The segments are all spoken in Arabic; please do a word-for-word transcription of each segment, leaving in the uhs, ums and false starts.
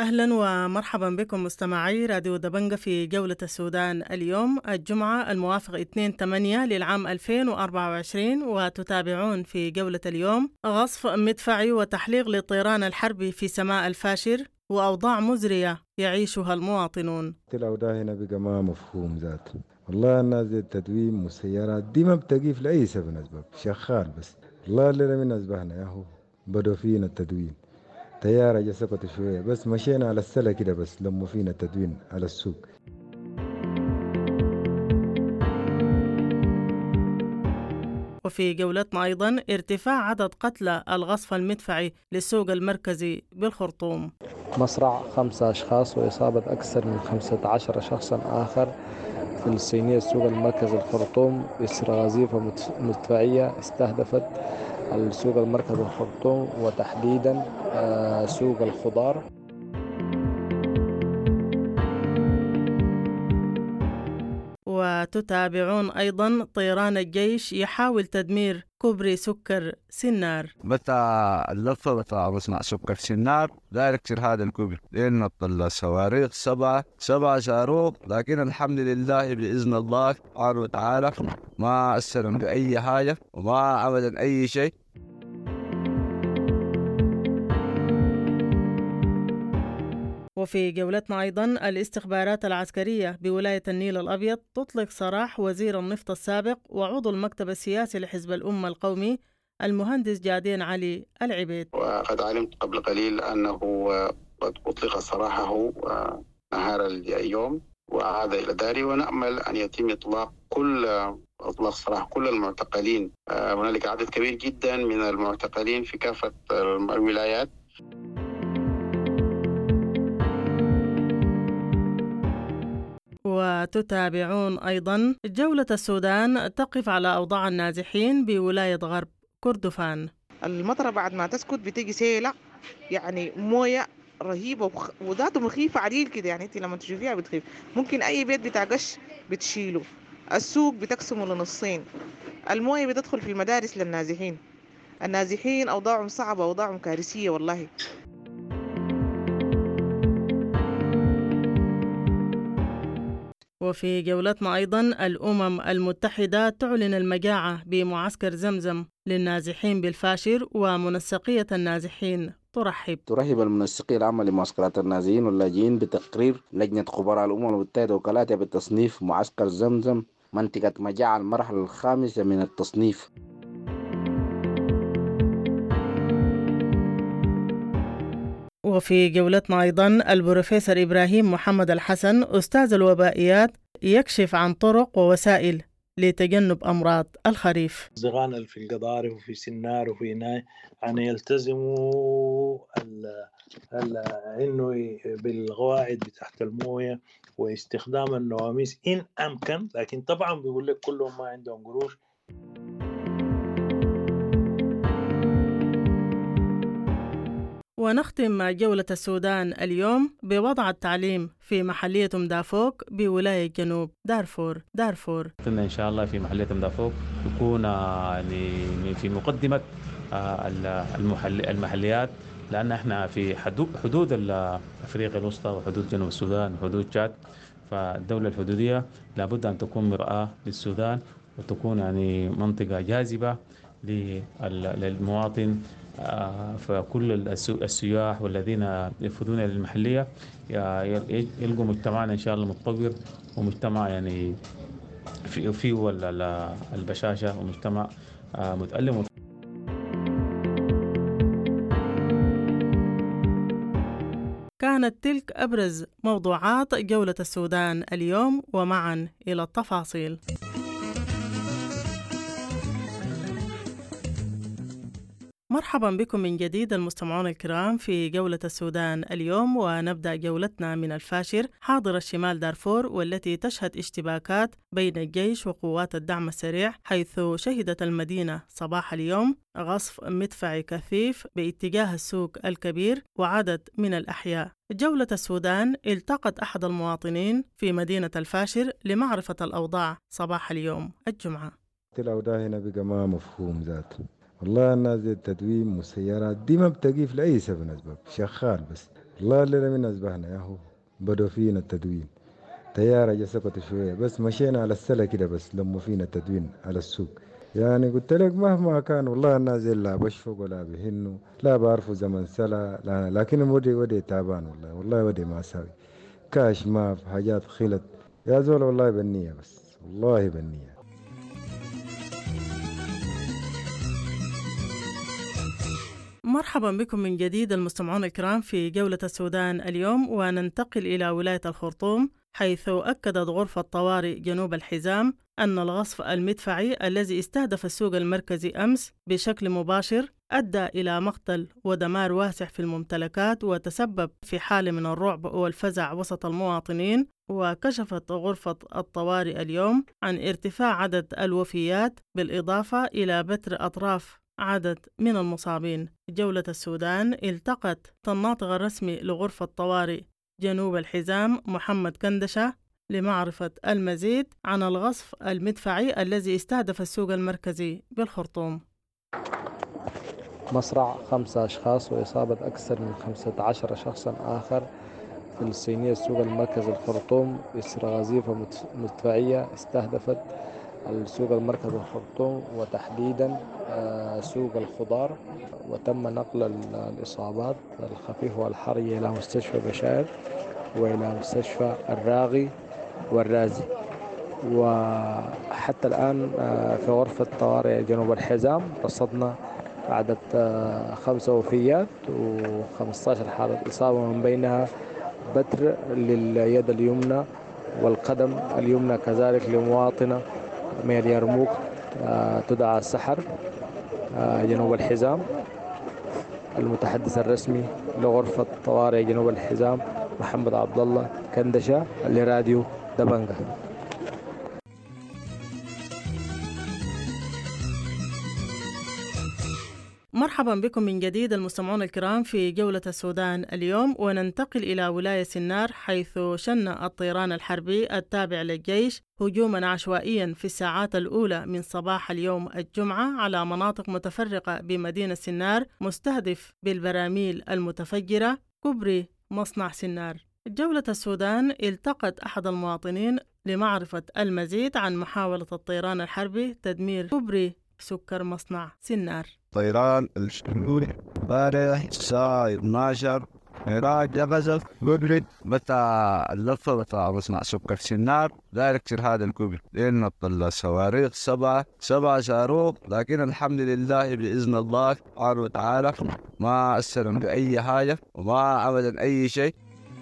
أهلا ومرحبا بكم مستمعي راديو دبنجة في جولة السودان اليوم الجمعة الموافق اثنين ثمانية للعام ألفين وأربعة وعشرين، وتتابعون في جولة اليوم غصف مدفعي وتحليق للطيران الحربي في سماء الفاشر وأوضاع مزرية يعيشها المواطنون. الأوضاع هنا بقى ما مفهوم ذاته. والله الناس دي التدوين والسيارات دي ما بتقيف لأي سبب من أسباب شغال بس. والله الليلة من أسبابنا يا هو بدوا فينا التدوين، تيارة جا سكت شوية بس مشينا على السلة كده بس لما فينا التدوين على السوق. وفي جولتنا أيضا ارتفاع عدد قتلى الغصف المدفعي للسوق المركزي بالخرطوم. مصرع خمسة أشخاص وإصابة أكثر من خمسة عشر شخصا آخر في الصينية السوق المركزي الخرطوم إثر غزيفة مدفعية استهدفت السوق المركزي الخرطوم وتحديدا سوق الخضار. وتتابعون أيضا طيران الجيش يحاول تدمير كوبري سكر سنار. متى اللفة بتاع مصنع سكر سنار داير يكسر هذا الكوبري لأن طلع صواريخ سبعة سبعة صاروخ، لكن الحمد لله بإذن الله سبحانه وتعالى ما أثروا بأي حاجة وما عمل أي شيء. وفي جولتنا أيضا الاستخبارات العسكرية بولاية النيل الأبيض تطلق سراح وزير النفط السابق وعضو المكتب السياسي لحزب الأمة القومي المهندس جادين علي العبيد. وقد علمت قبل قليل أنه قد أطلق سراحه نهار اليوم وعاد إلى داري، ونأمل أن يتم إطلاق كل إطلاق سراح كل المعتقلين. هنالك عدد كبير جدا من المعتقلين في كافة الولايات. وتتابعون أيضا جولة السودان تقف على أوضاع النازحين بولاية غرب كردفان. المطرة بعد ما تسكت بتيجي سيلة، يعني موية رهيبة وذاته مخيفة عديل كده، يعني انت لما تشوفيها بتخيف. ممكن أي بيت بتاع قش بتشيله، السوق بتقسمه لنصين، الموية بتدخل في المدارس للنازحين. النازحين أوضاعهم صعبة، أوضاعهم كارثية والله. وفي جولتنا أيضا الأمم المتحدة تعلن المجاعة بمعسكر زمزم للنازحين بالفاشر، ومنسقية النازحين ترحب ترحب المنسقية العامة لمعسكرات النازحين واللاجئين بتقرير لجنة خبراء الأمم المتحدة وكالاتها بالتصنيف معسكر زمزم منطقة مجاعة المرحلة الخامسة من التصنيف. وفي جولتنا أيضا البروفيسور إبراهيم محمد الحسن أستاذ الوبائيات يكشف عن طرق ووسائل لتجنب أمراض الخريف. الزغانل في القضارف وفي سنار وفي ناي أن يلتزموا إنه بالقواعد تحت الموية واستخدام النواميس إن أمكن، لكن طبعا بيقول لك كلهم ما عندهم قروش. ونختم جولة السودان اليوم بوضع التعليم في محلية مدافوك بولاية جنوب دارفور. دارفور إن شاء الله في محلية مدافوك يكون يعني في مقدمة المحليات، لأن احنا في حدود أفريقيا الوسطى وحدود جنوب السودان وحدود تشاد، فالدولة الحدودية لابد أن تكون مرآة للسودان وتكون يعني منطقة جاذبة للمواطن. فكل السياح والذين يفضون للمحلية يلقوا مجتمعنا إن شاء الله متطور ومجتمع يعني فيه البشاشة ومجتمع متألم. كانت تلك أبرز موضوعات جولة السودان اليوم، ومعا إلى التفاصيل. مرحبا بكم من جديد المستمعون الكرام في جولة السودان اليوم، ونبدأ جولتنا من الفاشر حاضر الشمال دارفور، والتي تشهد اشتباكات بين الجيش وقوات الدعم السريع، حيث شهدت المدينة صباح اليوم غصف مدفعي كثيف باتجاه السوق الكبير وعدد من الأحياء. جولة السودان التقت أحد المواطنين في مدينة الفاشر لمعرفة الأوضاع صباح اليوم الجمعة. الأوضاع هنا بقى ما مفهوم ذاته. والله الناس دي التدوين والسيارات دي ما بتقيف لأي سبب من أسباب شغال بس. والله الليلة من أصبحنا يا هو بدوا فينا التدوين. تيارة جا سكتوا شوية بس مشينا على السلة كده بس لما فينا التدوين على السوق. يعني قلت لك مهما كان والله الناس لا بشفق ولا بيهنوا لا بعرفوا زمن سلا لا، لكن ودي ودي تعبان والله والله ودي ما ساوي كاش ما في حاجات خلت يا زول والله بالنية بس والله بالنية. مرحبا بكم من جديد المستمعون الكرام في جولة السودان اليوم، وننتقل إلى ولاية الخرطوم حيث أكدت غرفة طوارئ جنوب الحزام أن الغصف المدفعي الذي استهدف السوق المركزي أمس بشكل مباشر أدى إلى مقتل ودمار واسع في الممتلكات وتسبب في حالة من الرعب والفزع وسط المواطنين. وكشفت غرفة الطوارئ اليوم عن ارتفاع عدد الوفيات بالإضافة إلى بتر أطراف عدد من المصابين. جولة السودان التقت الناطق الرسمي لغرفة طوارئ جنوب الحزام محمد كندشة لمعرفة المزيد عن الغصف المدفعي الذي استهدف السوق المركزي بالخرطوم. مصرع خمسة أشخاص وإصابة أكثر من خمسة عشر شخصا آخر في الصينية السوق المركزي الخرطوم إثر غزيفة مدفعية استهدفت السوق المركزي الخرطوم وتحديدا سوق الخضار، وتم نقل الإصابات الخفيفة والحرجة إلى مستشفى بشائر وإلى مستشفى الراغي والرازي. وحتى الآن في غرفة طوارئ جنوب الحزام رصدنا عدد خمسة وفيات وخمسة عشر حالة إصابة، من بينها بتر لليد اليمنى والقدم اليمنى كذلك لمواطنة من اليرموك تدعى السحر جنوب الحزام. المتحدث الرسمي لغرفة طوارئ جنوب الحزام محمد عبد الله كندشة لراديو دبنجة. مرحبا بكم من جديد المستمعون الكرام في جولة السودان اليوم، وننتقل إلى ولاية سنار حيث شن الطيران الحربي التابع للجيش هجوما عشوائيا في الساعات الأولى من صباح اليوم الجمعة على مناطق متفرقة بمدينة سنار مستهدف بالبراميل المتفجرة كبري مصنع سنار. جولة السودان التقت أحد المواطنين لمعرفة المزيد عن محاولة الطيران الحربي تدمير كبري سكر مصنع سنار. طيران الشمولي امبارح الساعة اثناشر عراق قذف كبري بتاع اللفة بتاع مصنع سكر سنار دايركتر هذا الكبري لأن الصواريخ سبعة سبعة صاروخ، لكن الحمد لله بإذن الله سبحانه وتعالى ما أثروا بأي حاجة وما عملوا أي شيء.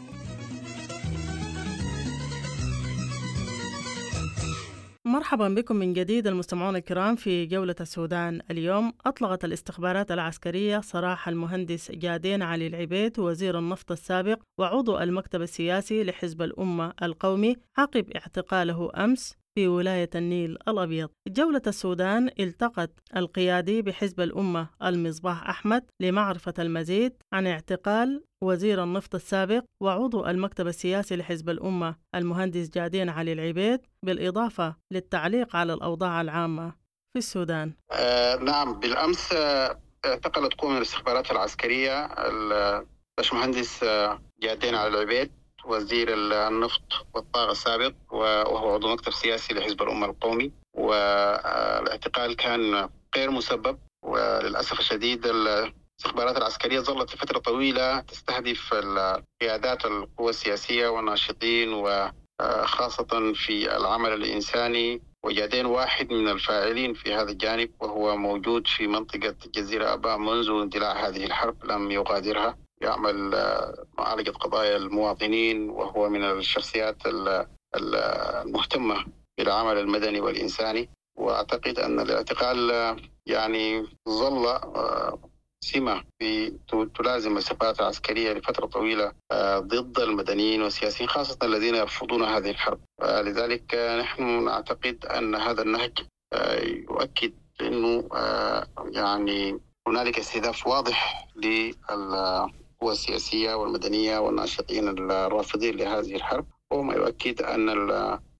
مرحبا بكم من جديد المستمعون الكرام في جولة السودان اليوم. أطلقت الاستخبارات العسكرية سراح المهندس جادين علي العبيد وزير النفط السابق وعضو المكتب السياسي لحزب الأمة القومي عقب اعتقاله أمس في ولاية النيل الأبيض. جولة السودان التقت القيادي بحزب الأمة المصباح أحمد لمعرفة المزيد عن اعتقال وزير النفط السابق وعضو المكتب السياسي لحزب الأمة المهندس جادين علي العبيد، بالإضافة للتعليق على الأوضاع العامة في السودان. آه نعم، بالأمس آه اعتقلت قوة من الاستخبارات العسكرية الباشمهندس آه جادين علي العبيد وزير النفط والطاقة السابق وهو عضو مكتب سياسي لحزب الأمة القومي، والاعتقال كان غير مسبب. وللأسف الشديد الاستخبارات العسكرية ظلت لفترة طويلة تستهدف قيادات القوى السياسية والناشطين وخاصة في العمل الإنساني، وجادين واحد من الفاعلين في هذا الجانب، وهو موجود في منطقة جزيرة أبا منذ اندلاع هذه الحرب لم يغادرها، يعمل معالجة قضايا المواطنين، وهو من الشخصيات المهتمة بالعمل المدني والإنساني. وأعتقد أن الاعتقال يعني ظل سمة تلازم السفارات العسكرية لفترة طويلة ضد المدنيين والسياسيين خاصة الذين يرفضون هذه الحرب. لذلك نحن نعتقد أن هذا النهج يؤكد أنه يعني هنالك استهداف واضح للقوى السياسية والمدنية والناشطين الرافضين لهذه الحرب، وما يؤكد أن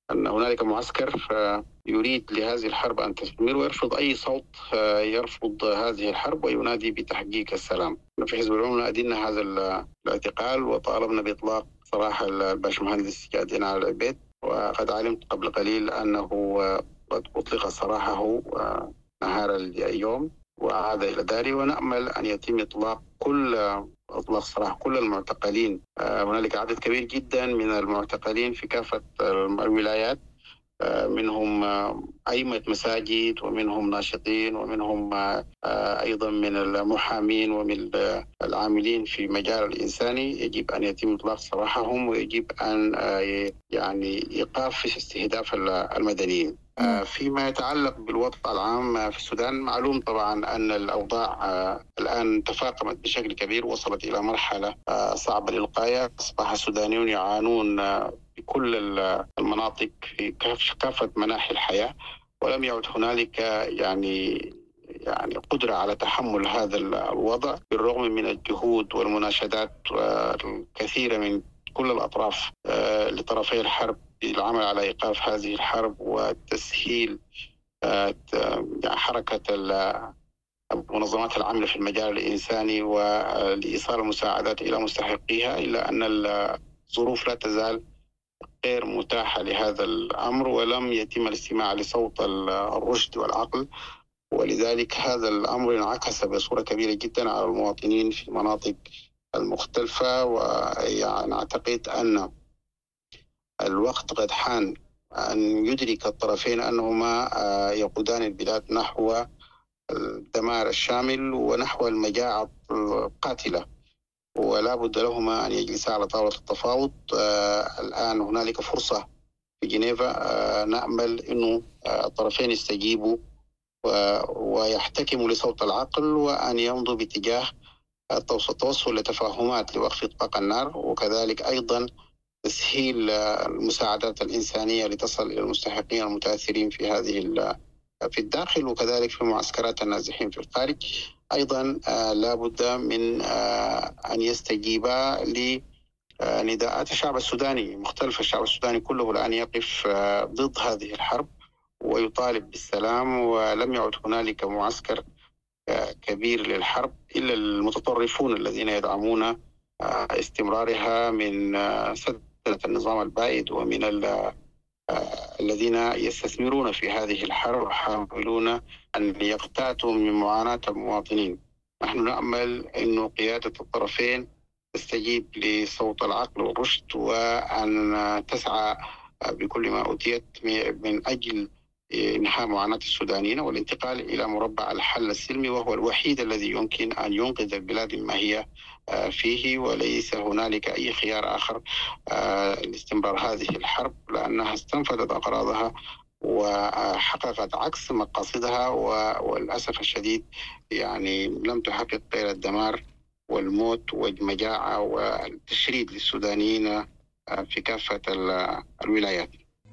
أن هنالك معسكر يريد لهذه الحرب أن تستمر ويرفض أي صوت يرفض هذه الحرب وينادي بتحقيق السلام. في حزب العموم نادينا هذا الاعتقال وطالبنا بإطلاق سراح الباشمهندس جاد على العبيد، وقد علمت قبل قليل أنه قد أطلق سراحه نهار اليوم وعاد إلى داري، ونأمل أن يتم إطلاق كل أطلاق سراح كل المعتقلين. هنالك عدد كبير جدا من المعتقلين في كافة الولايات، منهم أئمة مساجد ومنهم ناشطين ومنهم أيضا من المحامين ومن العاملين في مجال الإنساني. يجب أن يتم إطلاق سراحهم ويجب أن يعني إيقاف استهداف المدنيين. فيما يتعلق بالوضع العام في السودان، معلوم طبعا أن الأوضاع الآن تفاقمت بشكل كبير، وصلت إلى مرحلة صعبة للغاية. أصبح السودانيون يعانون في كل المناطق في كافة مناحي الحياة، ولم يعد هنالك يعني يعني قدرة على تحمل هذا الوضع، بالرغم من الجهود والمناشدات الكثيرة من كل الأطراف لطرفي الحرب بالعمل على إيقاف هذه الحرب وتسهيل حركة منظمات العمل في المجال الإنساني ولإيصال المساعدات إلى مستحقيها، إلا أن الظروف لا تزال غير متاحة لهذا الأمر، ولم يتم الاستماع لصوت الرشد والعقل. ولذلك هذا الأمر انعكس بصورة كبيرة جدا على المواطنين في المناطق المختلفة. ويعني أعتقد أن الوقت قد حان أن يدرك الطرفين أنهما يقودان البلاد نحو الدمار الشامل ونحو المجاعة القاتلة، ولا بد لهما أن يجلسا على طاولة التفاوض. الآن هنالك فرصة في جنيفا، نأمل أنه الطرفين يستجيبوا ويحتكموا لصوت العقل، وأن يمضوا باتجاه التوصل لتفاهمات لوقف إطلاق النار، وكذلك أيضا تسهيل المساعدات الإنسانية لتصل إلى المستحقين المتأثرين في هذه في الداخل وكذلك في معسكرات النازحين في الخارج. أيضا لا بد من أن يستجيبا لنداءات الشعب السوداني، مختلف الشعب السوداني كله الآن يقف ضد هذه الحرب ويطالب بالسلام، ولم يعد هنالك معسكر كبير للحرب إلا المتطرفون الذين يدعمون استمرارها من سدة النظام البائد ومن الذين يستثمرون في هذه الحرب ويحاولون أن يقتاتوا من معاناة المواطنين. نحن نأمل أن قيادة الطرفين تستجيب لصوت العقل والرشد، وأن تسعى بكل ما أوتيت من أجل إنهاء معاناة السودانيين والانتقال إلى مربع الحل السلمي، وهو الوحيد الذي يمكن أن ينقذ البلاد مما هي فيه، وليس هنالك أي خيار آخر لاستمرار هذه الحرب، لأنها استنفذت أغراضها وحققت عكس مقاصدها، وللأسف الشديد يعني لم تحقق غير الدمار والموت والمجاعة والتشريد للسودانيين في كافة الولايات.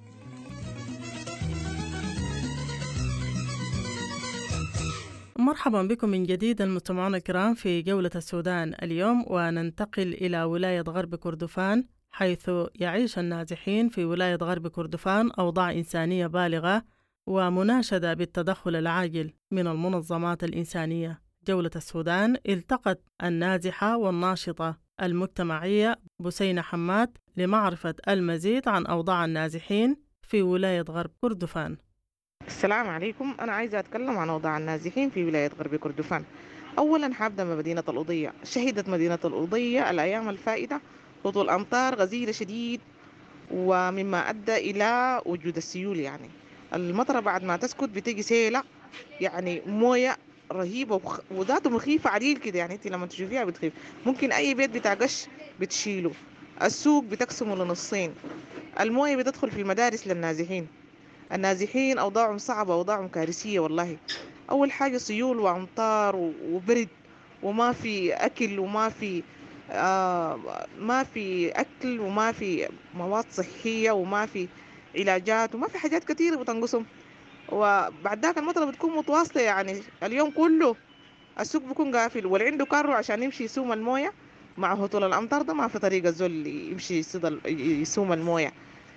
مرحبا بكم من جديد المستمعون الكرام في جولة السودان اليوم، وننتقل إلى ولاية غرب كردفان، حيث يعيش النازحين في ولاية غرب كردفان أوضاع إنسانية بالغة ومناشدة بالتدخل العاجل من المنظمات الإنسانية. جولة السودان التقت النازحة والناشطة المجتمعية بسينة حماد لمعرفة المزيد عن أوضاع النازحين في ولاية غرب كردفان. السلام عليكم. أنا عايزة أتكلم عن أوضاع النازحين في ولاية غرب كردفان. أولا حابدأ من مدينة الأوضية. شهدت مدينة الأوضية الأيام الفائتة هطول أمطار غزيرة شديد، ومما أدى إلى وجود السيول. يعني المطرة بعد ما تسكت بتيجي سيلة، يعني موية رهيبة وذاته مخيفة عليل كده. يعني انت لما تشوفيها بتخيف. ممكن أي بيت بتاع قش بتشيله، السوق بتقسمه لنصين، الموية بتدخل في المدارس للنازحين. النازحين أوضاعهم صعبة، أوضاعهم كارثية والله. أول حاجة سيول وأمطار وبرد، وما في أكل وما في آه ما في أكل وما في مواد صحية وما في علاجات وما في حاجات كتيرة بتنقصهم. وبعد ذاك المطرة بتكون متواصلة، يعني اليوم كله السوق بيكون قافل، واللي عنده كارو عشان يمشي يسوم الموية مع هطول الأمطار ده ما في طريقة الزول يمشي يسوم الموية.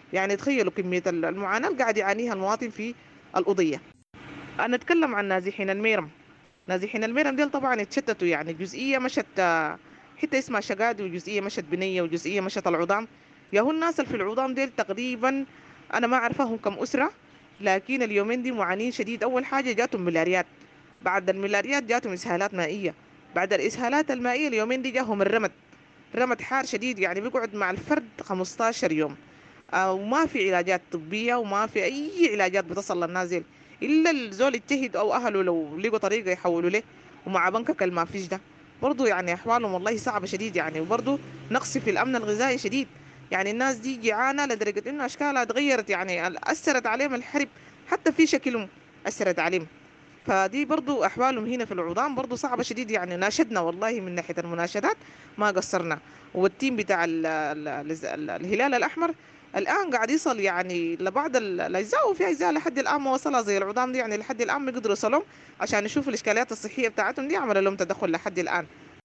يعني تخيلوا كمية المعاناة اللي قاعد يعانيها المواطن في القضية. أنا أتكلم عن نازحين الميرم. نازحين الميرم ديل طبعا اتشتتوا، يعني جزئية مشت آه، حتة اسمها شقاد، وجزئية مشت بنية، وجزئية مشت العظام. يا هو الناس اللي في العظام ديل تقريبا أنا ما أعرفهم كم أسرة، لكن اليومين دي معانين شديد. أول حاجة جاتهم ملاريات، بعد الملاريات جاتهم إسهالات مائية، بعد الإسهالات المائية اليومين دي جاهم الرمد. رمد حار شديد، يعني بيقعد مع الفرد خمستاشر يوم. آه، وما في علاجات طبية وما في أي علاجات بتصل للناس ديل، إلا الزول يجتهد أو أهله لو لقوا طريقة يحولوا له، ومع بنكك اللي ما فيش ده. برضو يعني أحوالهم والله صعبة شديد يعني. وبرضو نقص في الأمن الغذائي شديد، يعني الناس دي جيعانة لدرجة إنه أشكالها تغيرت، يعني أثرت عليهم الحرب حتى في شكلهم، أثرت عليهم. فدي برضو أحوالهم هنا في العظام برضو صعبة شديد يعني. ناشدنا والله من ناحية المناشدات ما قصرنا، والتيم بتاع ال ال ال الهلال الأحمر الآن قاعد يصل يعني لبعض ال- الأجزاء، وفي أجزاء لحد الآن ما وصلها زي العظام دي، يعني لحد الآن ما قدروا يوصلهم عشان يشوفوا الإشكاليات الصحية بتاعتهم دي، عملوا لهم تدخل لحد الآن.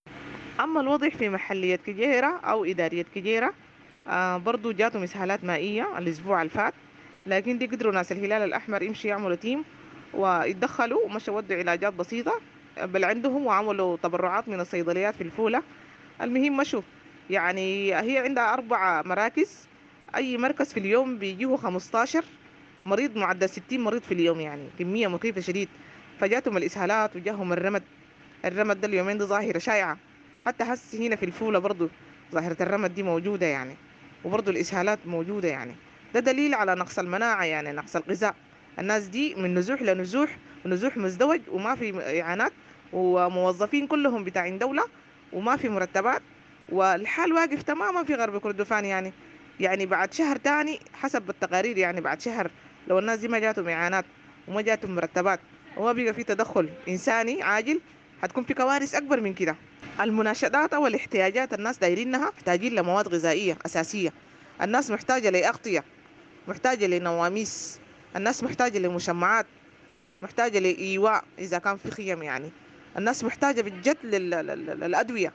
أما الوضع في محلية كجيرة أو إدارية كجيرة، آه برضو جاتهم إسهالات مائية الأسبوع اللي فات، لكن دي قدروا ناس الهلال الأحمر يمشي يعملوا تيم ويتدخلوا ومشوا ودوا علاجات بسيطة بل عندهم، وعملوا تبرعات من الصيدليات في الفولة. المهم مشوا، يعني هي عندها أربع مراكز، أي مركز في اليوم بيجيه خمستاشر مريض، معدل ستين مريض في اليوم، يعني كمية مخيفة شديد. فجاتهم الإسهالات وجاهم الرمد. الرمد ده اليومين دي ظاهرة شائعة، حتى هسه هنا في الفولة برضو ظاهرة الرمد دي موجودة يعني، وبرضو الإسهالات موجودة يعني. ده دليل على نقص المناعة، يعني نقص الغذاء. الناس دي من نزوح لنزوح، ونزوح مزدوج، وما في إعانات، وموظفين كلهم بتاعين دولة، وما في مرتبات، والحال واقف تماما في غرب كردفان يعني. يعني بعد شهر تاني حسب التقارير، يعني بعد شهر لو الناس دي ما جاتهم إعانات وما جاتهم مرتبات وما بقى في تدخل إنساني عاجل، هتكون في كوارث أكبر من كده. المناشدات أو الاحتياجات الناس دايرينها، محتاجين لمواد غذائية أساسية، الناس محتاجة لأغطية، محتاجة لنواميس، الناس محتاجة لمشمعات، محتاجة لإيواء إذا كان في خيم يعني. الناس محتاجة بجد لل- لل- للأدوية.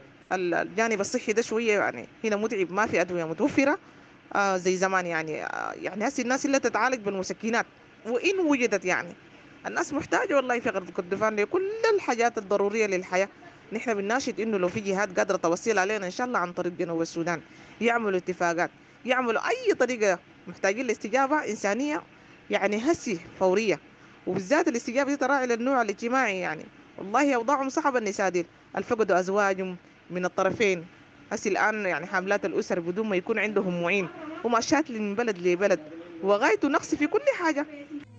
الجانب الصحي ده شوية يعني هنا متعب، ما في أدوية متوفرة آه زي زمان يعني. آه يعني هسي الناس اللي تتعالج بالمسكنات وإن وجدت يعني. الناس محتاجة والله في غرب كردفان لكل الحاجات الضرورية للحياة. نحن بنناشد إنه لو في جهات قادرة توصل علينا إن شاء الله عن طريق جنوب السودان، يعملوا اتفاقات، يعملوا أي طريقة. محتاجين لاستجابة إنسانية يعني هسي فورية، وبالذات الاستجابة دي تراعي للنوع الاجتماعي يعني. والله أوضاعهم صعبة النساء دي، الفقدوا أزواجهم من الطرفين. هسي الآن يعني حاملات الأسر بدون ما يكون عندهم معين، هم شاتلين من بلد لبلد، وغايته نقص في كل حاجة.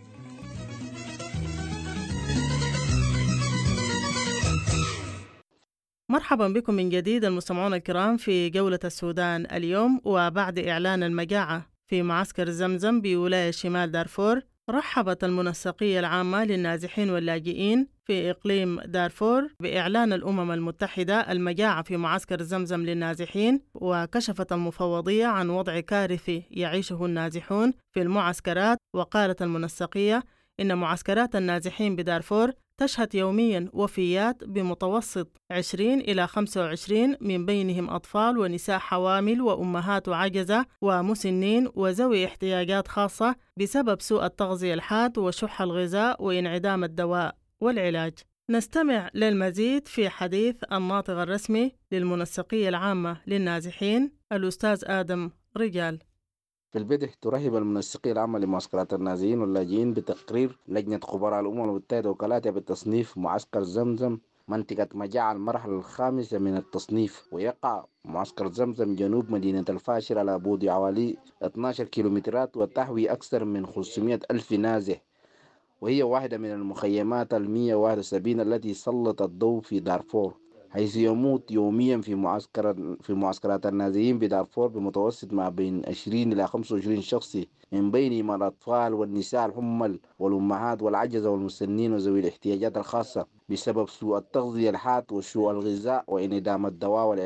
مرحبا بكم من جديد المستمعون الكرام في جولة السودان اليوم. وبعد إعلان المجاعة في معسكر زمزم بولاية شمال دارفور، رحبت المنسقية العامة للنازحين واللاجئين في إقليم دارفور بإعلان الأمم المتحدة المجاعة في معسكر زمزم للنازحين، وكشفت المفوضية عن وضع كارثي يعيشه النازحون في المعسكرات. وقالت المنسقية إن معسكرات النازحين بدارفور تشهد يوميا وفيات بمتوسط عشرين إلى خمسة وعشرين، من بينهم أطفال ونساء حوامل وأمهات عجزة ومسنين وذوي احتياجات خاصة بسبب سوء التغذية الحاد وشح الغذاء وانعدام الدواء والعلاج. نستمع للمزيد في حديث الناطق الرسمي للمنسقية العامة للنازحين الأستاذ آدم رجال. في البدء ترحب المنسقية العامة لمعسكرات النازحين واللاجئين بتقرير لجنة خبراء الأمم المتحدة وكالاتها بالتصنيف معسكر زمزم منطقة مجاعة المرحلة الخامسة من التصنيف. ويقع معسكر زمزم جنوب مدينة الفاشر على بعد حوالي اثنا عشر كيلومترات، وتحوي أكثر من خمسمائة ألف نازح، وهي واحدة من المخيمات المئة وواحد وسبعين التي سلط الضوء في دارفور، حيث يموت يوميا في معسكر في معسكرات النازحين بدارفور بمتوسط ما بين عشرين إلى خمسة وعشرين شخص، من بينهم الأطفال والنساء الحمل والأمهات والعجزة والمسنين وذوي الاحتياجات الخاصة، بسبب سوء التغذية الحاد وسوء الغذاء وانعدام الدواء والعلاج.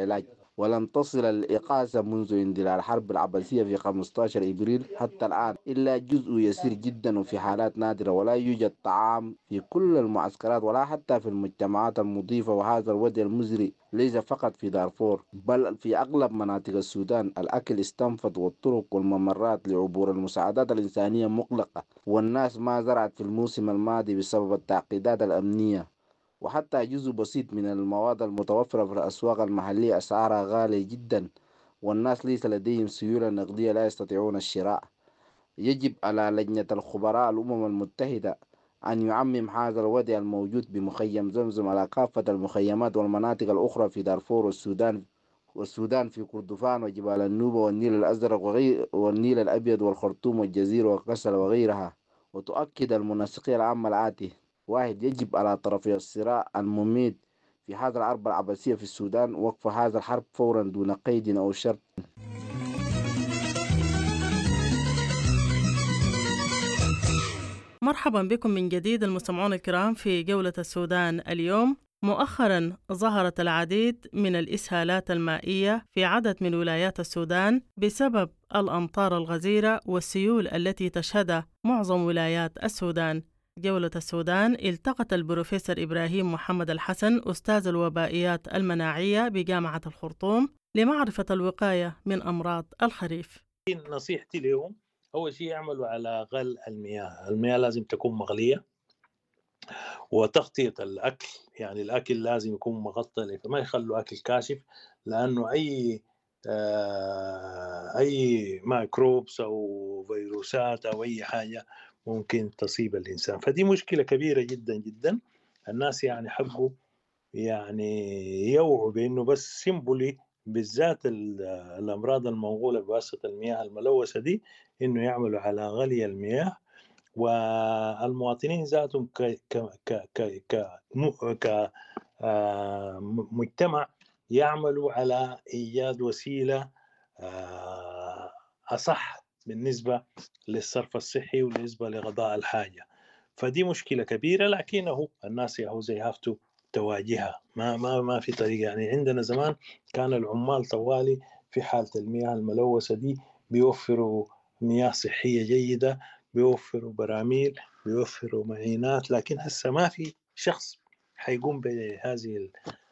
ولم تصل الإقاسة منذ اندلاع الحرب العباسية في خمسة عشر إبريل حتى الآن إلا جزء يسير جدا وفي حالات نادرة، ولا يوجد طعام في كل المعسكرات ولا حتى في المجتمعات المضيفة. وهذا الوضع المزري ليس فقط في دارفور بل في أغلب مناطق السودان. الأكل استنفد والطرق والممرات لعبور المساعدات الإنسانية مغلقة، والناس ما زرعت في الموسم الماضي بسبب التعقيدات الأمنية، وحتى جزء بسيط من المواد المتوفرة في الأسواق المحلية أسعارها غالية جدا، والناس ليس لديهم سيولة نقدية لا يستطيعون الشراء. يجب على لجنة الخبراء الأمم المتحدة أن يعمم هذا الوضع الموجود بمخيم زمزم على كافة المخيمات والمناطق الأخرى في دارفور والسودان والسودان في كردفان وجبال النوبة والنيل الأزرق وغير والنيل الأبيض والخرطوم والجزيرة وكسل وغيرها. وتؤكد المنسقية العامة الآتي: واحد، يجب على طرفي الصراع المميت في هذا الحرب العباسية في السودان وقف هذا الحرب فورا دون قيد أو شرط. مرحبا بكم من جديد المستمعون الكرام في جولة السودان اليوم. مؤخرا ظهرت العديد من الإسهالات المائية في عدد من ولايات السودان بسبب الأمطار الغزيرة والسيول التي تشهدها معظم ولايات السودان. جولة السودان التقت البروفيسور إبراهيم محمد الحسن أستاذ الوبائيات المناعية بجامعة الخرطوم لمعرفة الوقاية من أمراض الخريف. نصيحتي لهم أول شيء يعملوا على غل المياه. المياه لازم تكون مغلية، وتغطية الأكل، يعني الأكل لازم يكون مغطى، ما يخلوا أكل كاشف، لأنه أي آه أي ميكروبس أو فيروسات أو أي حاجة ممكن تصيب الإنسان. فدي مشكلة كبيرة جدا جدا. الناس يعني حقوا يعني يوعوا بأنه بس سيمبولي بالذات الأمراض المنقولة بواسطة المياه الملوثة دي إنه يعملوا على غلي المياه، والمواطنين ذاتهم ك ك ك ك ك كمجتمع يعملوا على إيجاد وسيلة أصح بالنسبة للصرف الصحي وبالنسبة لغضاء الحاجة. فدي مشكلة كبيرة، لكنه الناس يهو زي هافتو تواجهها، ما ما ما في طريقة. يعني عندنا زمان كان العمال طوالي في حالة المياه الملوثة دي بيوفروا مياه صحية جيدة، بيوفروا براميل، بيوفروا معينات، لكن هسه ما في شخص حيقوم بهذه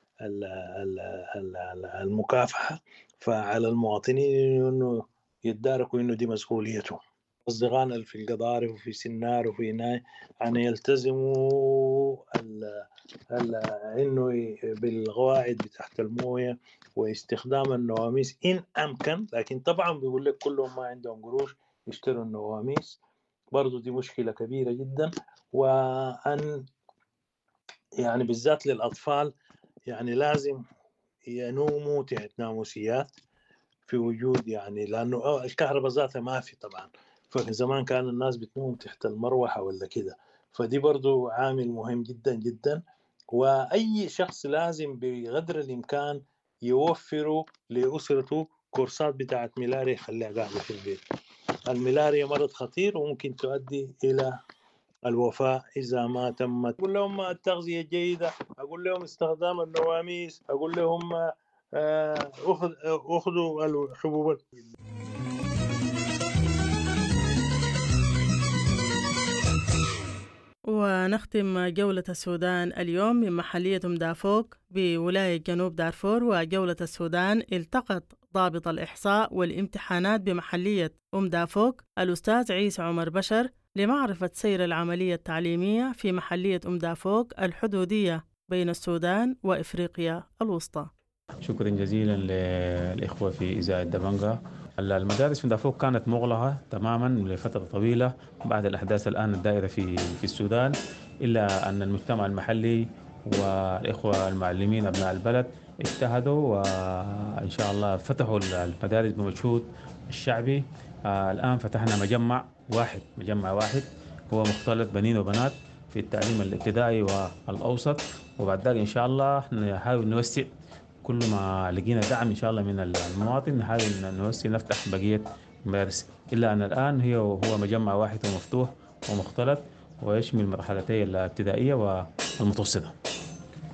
المكافحة. فعلى المواطنين إنه يتداركوا إنه دي مسؤوليتهم. أصدقائنا في القضارف وفي سنار وفي ناي أن يلتزموا ال ال إنه بالقواعد بتاعت الموية واستخدام النواميس إن أمكن، لكن طبعا بيقول لك كلهم ما عندهم قروش يشتروا النواميس، برضو دي مشكلة كبيرة جدا. وأن يعني بالذات للأطفال يعني لازم ينوموا تحت ناموسيات في وجود، يعني لأنه الكهرباء ذاتها ما في طبعا، فزمان كان الناس بتنوم تحت المروحة ولا كده. فدي برضو عامل مهم جدا جدا. وأي شخص لازم بقدر الإمكان يوفروا لأسرته كورسات بتاعت ملاريا يخليها قاعدة في البيت. الملاريا مرض خطير وممكن تؤدي إلى الوفاة إذا ما تمت. أقول لهم التغذية الجيدة، أقول لهم استخدام النواميس، أقول لهم أخذوا الحبوب. ونختم جولة السودان اليوم من محلية أم دافوك بولاية جنوب دارفور. وجولة السودان التقط ضابط الإحصاء والامتحانات بمحلية أم دافوك الأستاذ عيسى عمر بشر لمعرفة سير العملية التعليمية في محلية أم دافوك الحدودية بين السودان وإفريقيا الوسطى. شكرا جزيلا للإخوة في إذاعة دبنجة. المدارس في دافوك كانت مغلقة تماما لفترة طويلة بعد الأحداث الآن الدائرة في في السودان، إلا أن المجتمع المحلي والإخوة المعلمين أبناء البلد اجتهدوا وإن شاء الله فتحوا المدارس بمجهود الشعبي. آه الآن فتحنا مجمع واحد مجمع واحد هو مختلط بنين وبنات في التعليم الابتدائي والأوسط، وبعد ذلك إن شاء الله نحاول نوسع كل ما لقينا دعم إن شاء الله من المواطن، نحاول نوسع نفتح بقية مدارس. إلا أن الآن هي هو مجمع واحد ومفتوح ومختلط ويشمل مرحلتي الابتدائية والمتوسطة.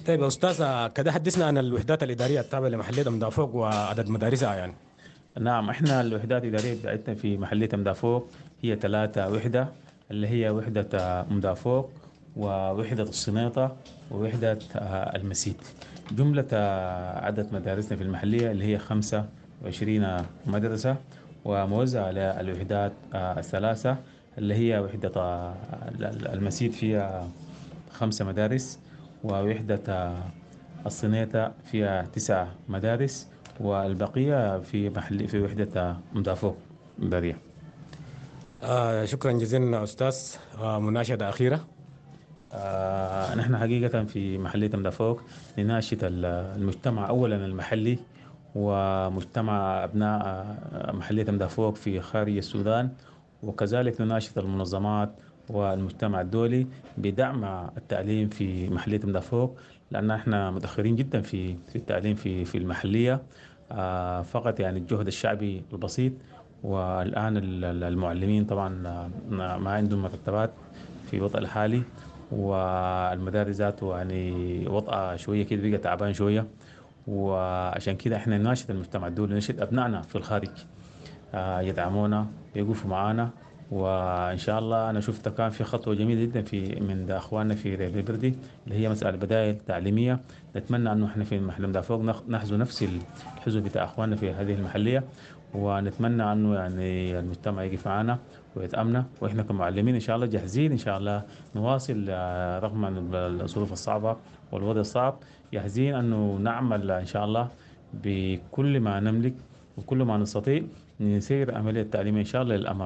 طيب يا أستاذ، كده حدثنا عن الوحدات الإدارية التابعة لمحلية أمدافوق وعدد مدارسها يعني. نعم، احنا الوحدات الإدارية بتاعتنا في محلية أمدافوق هي ثلاثة وحدة، اللي هي وحدة أمدافوق ووحدة الصنيطة ووحدة المسيد. جملة عدد مدارسنا في المحلية اللي هي خمسة وعشرين مدرسة، وموزعة على الوحدات الثلاثة، اللي هي وحدة المسيد فيها خمسة مدارس، ووحدة الصنيطة فيها تسع مدارس، والبقية في محل في وحدة أمدافوق إدارية. آه شكرا جزيلا أستاذ. آه مناشدة أخيرة. آه نحن حقيقة في محلية أمدافوق نناشد المجتمع أولا المحلي ومجتمع أبناء محلية أمدافوق في خارج السودان، وكذلك نناشد المنظمات والمجتمع الدولي بدعم التعليم في محلية أمدافوق، لأن احنا متأخرين جدا في في التعليم في في المحلية. آه فقط يعني الجهد الشعبي البسيط، والآن المعلمين طبعا ما عندهم مرتبات في الوضع الحالي، والمدارس ذاته يعني وضعها شوية كده بقى تعبان شوية. وعشان كده احنا نناشد المجتمع الدولي، نناشد أبنائنا في الخارج آه يدعمونا يقفوا معانا. وإن شاء الله أنا شفت كان في خطوة جميلة جدا في من أخواننا في ريف البردي، اللي هي مسألة بدائل تعليمية. نتمنى أنه إحنا في محل أمدافوق نحذو نفس الحذو بتاع أخواننا في هذه المحلية، ونتمنى أنه يعني المجتمع يقف معنا ويتأمنا، وإحنا كمعلمين إن شاء الله جاهزين إن شاء الله نواصل رغم الظروف الصعبة والوضع الصعب، جاهزين أنه نعمل إن شاء الله بكل ما نملك وكل ما نستطيع نسير عملية التعليم إن شاء الله للأمام.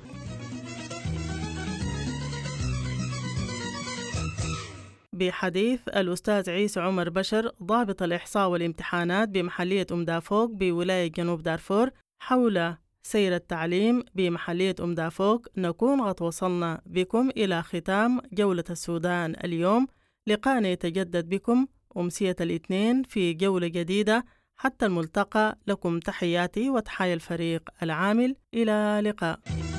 بحديث الأستاذ عيسى عمر بشر ضابط الإحصاء والامتحانات بمحلية أمدافوق بولاية جنوب دارفور حول سير التعليم بمحلية أمدافوق، نكون قد وصلنا بكم إلى ختام جولة السودان اليوم. لقاءنا يتجدد بكم أمسية الاثنين في جولة جديدة. حتى الملتقى، لكم تحياتي وتحايا الفريق العامل. إلى لقاء.